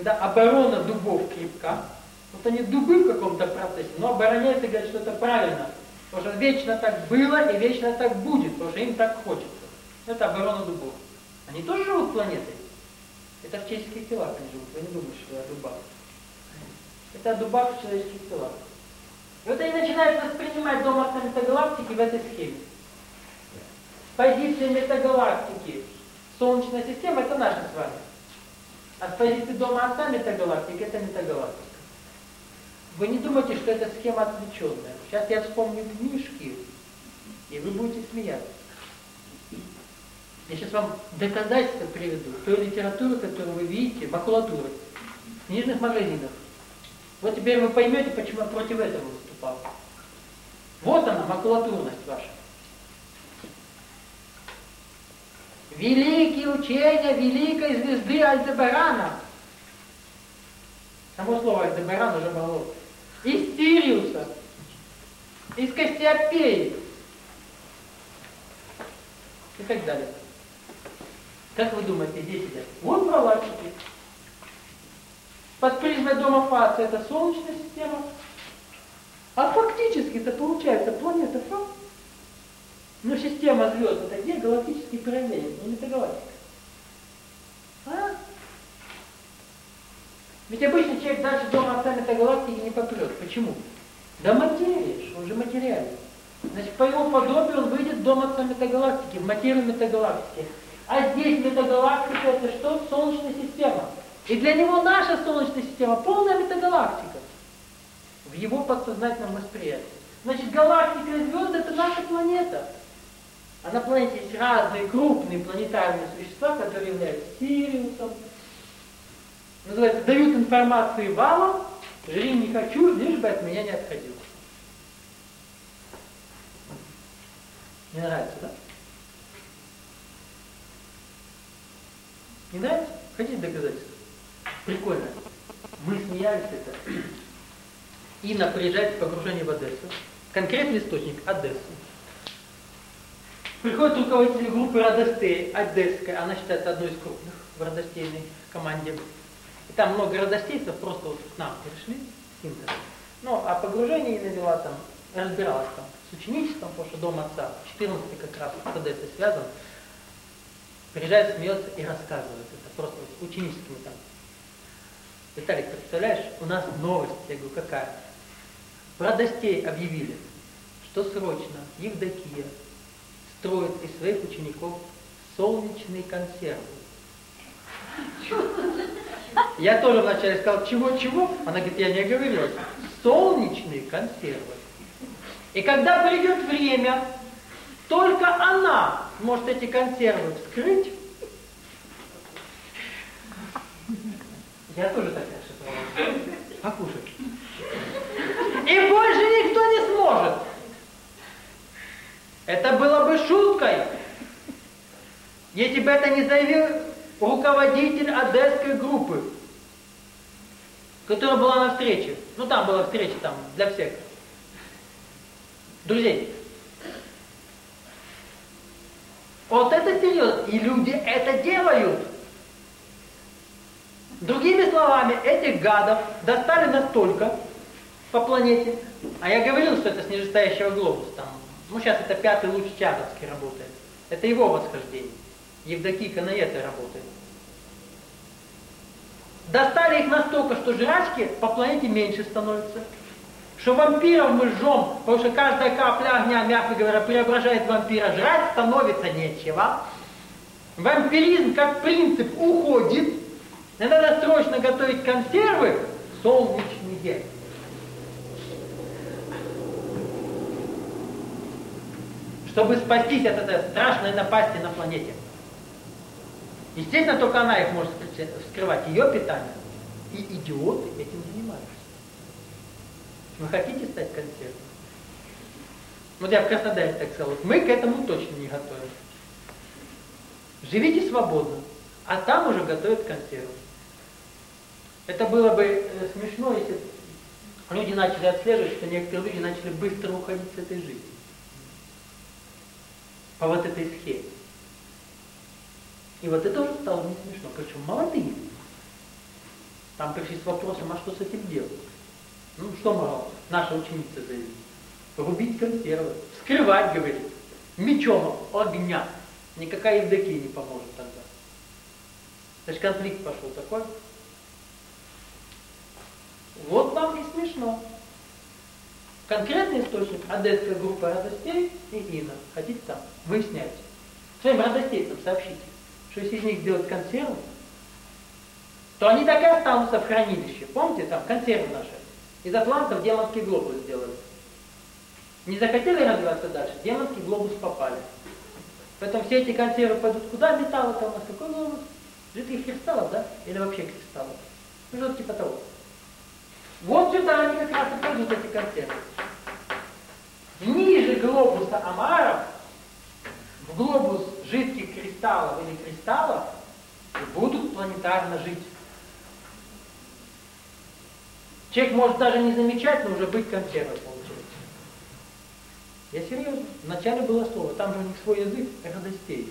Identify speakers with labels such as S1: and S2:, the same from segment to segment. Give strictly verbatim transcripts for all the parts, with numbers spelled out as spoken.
S1: когда оборона дубов крепка, вот они дубы в каком-то процессе, но обороняются и говорят, что это правильно. Потому что вечно так было и вечно так будет, потому что им так хочется. Это оборона дубов. Они тоже живут планетой. Это в человеческих телах они живут. Вы не думаете, что это о дубах. Это о дубах в человеческих телах. И вот они начинают воспринимать дом отца метагалактики в этой схеме. С позиции метагалактики Солнечная система это наша с вами. А с позиции дома отца метагалактики это метагалактика. Вы не думайте, что это схема отвлеченная. Сейчас я вспомню книжки, и вы будете смеяться. Я сейчас вам доказательства приведу той литературы, которую вы видите, макулатуры, в книжных магазинах. Вот теперь вы поймете, почему я против этого выступал. Вот она, макулатурность ваша. Великие учения великой звезды Альдебарана. Само слово Альдебаран уже было. Из Сириуса, из Кассиопеи и так далее. Как вы думаете, здесь сидят? Вот пролачики. Под призмой дома Фаца это Солнечная система. А фактически это получается планета Фа. Но система звезд это где? Галактические проявления, но не это галактика. А? Ведь обычно человек дальше дома отца метагалактики не попрет. Почему? Да материя, он же материальный. Значит, по его подобию он выйдет в дом отца метагалактики, в материю метагалактики. А здесь метагалактика это что? Солнечная система. И для него наша Солнечная система полная метагалактика. В его подсознательном восприятии. Значит, галактика и звезды это наша планета. А на планете есть разные крупные планетарные существа, которые являются Сириусом. Называется, дают информацию валом, жри не хочу, лишь бы от меня не отходил. Не нравится, да? Не нравится? Хотите доказательства? Прикольно. Мы смеялись это. Инна приезжает в погружение в Одессу. Конкретный источник – Одессу. Приходит руководитель группы Родостей, Одесская, она считается одной из крупных в родостейной команде. И там много родостейцев просто вот к нам пришли с Интой. Ну, а погружение Инна вела там, разбиралась там с ученичеством, потому что дом отца, четырнадцатый как раз с Одессой связан. Приезжает, смеется и рассказывает. Это просто вот ученическими там. Виталик, представляешь, у нас новость, я говорю, какая? В Родостей объявили, что срочно Евдокия строит из своих учеников солнечные консервы. Я тоже вначале сказал, чего-чего? Она говорит, я не оговорилась. Солнечные консервы. И когда придет время, только она может эти консервы вскрыть. Я тоже так ошибалась. Покушать. И больше никто не сможет. Это было бы шуткой, если бы это не заявил руководитель одесской группы, которая была на встрече. Ну там была встреча там для всех друзей. Вот это серьезно. И люди это делают. Другими словами, этих гадов достали настолько по планете. А я говорил, что это с нижестоящего глобуса. Там, ну, сейчас это пятый луч Чаговский работает. Это его восхождение. Евдокийка на этой работает. Достали их настолько, что жрачки по планете меньше становятся. Что вампиров мы жжем, потому что каждая капля огня, мягко говоря, преображает вампира. Жрать становится нечего. Вампиризм как принцип уходит. И надо срочно готовить консервы солнечные. Чтобы спастись от этой страшной напасти на планете. Естественно, только она их может вскрывать, ее питание. И идиоты этим занимаются. Вы хотите стать консервом? Вот я в Краснодаре так сказал, мы к этому точно не готовы. Живите свободно, а там уже готовят консервы. Это было бы смешно, если люди начали отслеживать, что некоторые люди начали быстро уходить с этой жизни. По вот этой схеме. И вот это уже стало не смешно. Причем молодые. Там пришли с вопросом, а что с этим делать? Ну, что могла наша ученица заявить? Рубить консервы, вскрывать, говорит, мечом огня. Никакая Евдокия не поможет тогда. Значит, конфликт пошел такой. Вот вам и смешно. Конкретный источник — одесская группа радостей и Инна. Хотите там? Выясняйте. Своим радостейцам сообщите, что если из них сделать консервы, то они так и останутся в хранилище. Помните, там консервы наши? Из атлантов демонский глобус сделали. Не захотели развиваться дальше, в демонский глобус попали. Поэтому все эти консервы пойдут куда? Металл-то у нас какой глобус? Жидких кристаллов, да? Или вообще кристаллов? Ну, что-то типа того. Вот сюда они как раз и пойдут, эти консервы. Ниже глобуса омаров, в глобус жидких кристаллов или кристаллов, будут планетарно жить. Человек может даже не замечать, но уже быть консервой получается. Я серьезно. Вначале было слово, там же у них свой язык, радостей.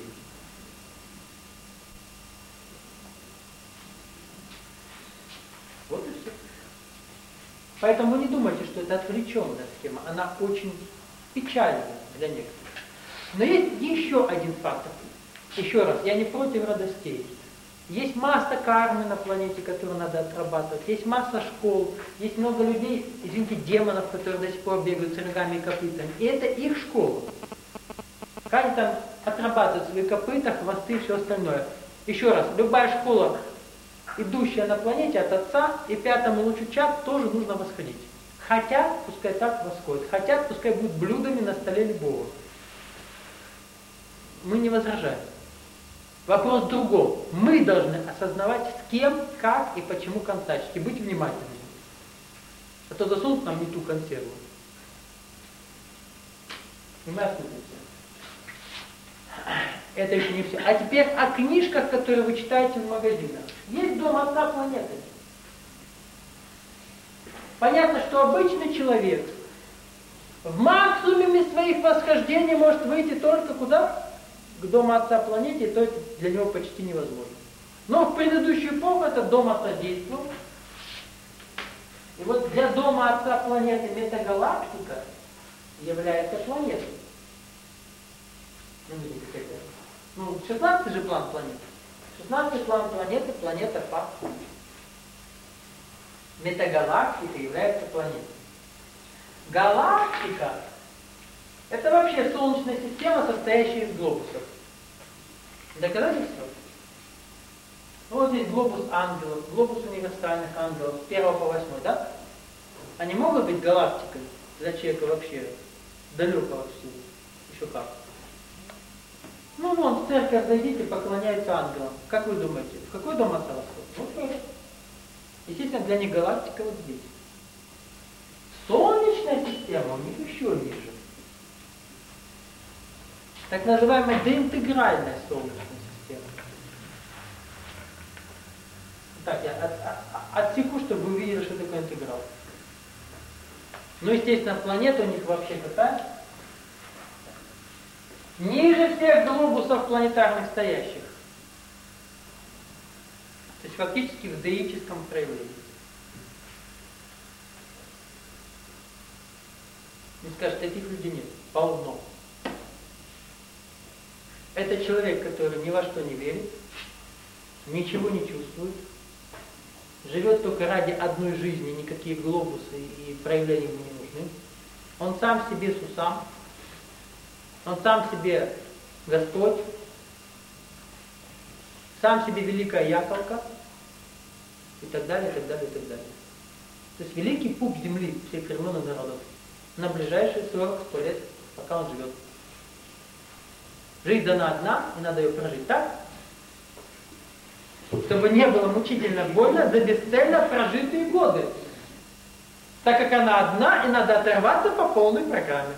S1: Вот и все. Поэтому вы не думайте, что это отвлеченная схема. Она очень печальная для некоторых. Но есть еще один фактор. Еще раз, я не против радостей. Есть масса кармы на планете, которую надо отрабатывать. Есть масса школ. Есть много людей, извините, демонов, которые до сих пор бегают с рогами и копытами. И это их школа. Как они там отрабатывают свои копыта, хвосты и все остальное. Еще раз, любая школа, идущая на планете от Отца, и пятому лучу чад тоже нужно восходить. Хотят, пускай так восходят. Хотят, пускай будут блюдами на столе любого. Мы не возражаем. Вопрос в другом. Мы должны осознавать, с кем, как и почему контактить. И быть внимательными. А то засунут нам не ту консерву. И мы оступимся. Это еще не все. А теперь о книжках, которые вы читаете в магазинах. Есть дом Отца планеты. Понятно, что обычный человек в максимуме своих восхождений может выйти только куда? К дому Отца планете, и то это для него почти невозможно. Но в предыдущую эпоху этот дом Отца действовал. И вот для дома Отца планеты метагалактика является планетой. Ну, видите, какая-то. Ну, шестнадцатый же план планеты. шестнадцатый план планеты, планета Пак. Метагалактика является планетой. Галактика — это вообще Солнечная система, состоящая из глобусов. Доказательство? Ну, вот здесь глобус ангелов, глобус универсальных ангелов, с первого по восьмой, да? Они могут быть галактикой для человека вообще далекого всего? Еще как? Ну, вон, в церковь зайдите, поклоняются ангелам. Как вы думаете, в какой дом Отца восходит? Вот это. Естественно, для них галактика вот здесь. Солнечная система у них еще ниже. Так называемая деинтегральная Солнечная система. Так, я от, от, отсеку, чтобы вы увидели, что такое интеграл. Ну, естественно, планета у них вообще какая? Ниже всех глобусов планетарных стоящих. То есть фактически в деическом проявлении. Не скажете, этих людей нет. Полно. Это человек, который ни во что не верит, ничего не чувствует, живет только ради одной жизни, никакие глобусы и проявления ему не нужны. Он сам себе сусам, он сам себе Господь, сам себе великая яковка и так далее, и так далее, и так далее. То есть великий пуп земли всех времен и народов на ближайшие сорок-сто лет, пока он живет. Жизнь дана одна, и надо ее прожить так, чтобы не было мучительно больно за бесцельно прожитые годы. Так как она одна, и надо оторваться по полной программе.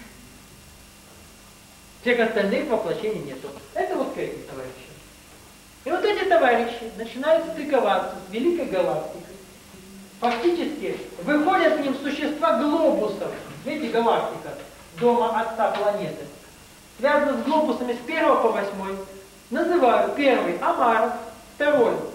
S1: Всех остальных воплощений нету. Это вот эти товарищи. И вот эти товарищи начинают стыковаться с великой галактикой. Фактически выходят к ним существа глобусов. Видите, галактика, дома Отца планеты. Связано с глобусами с первого по восьмой. Называю первый Омаров, второй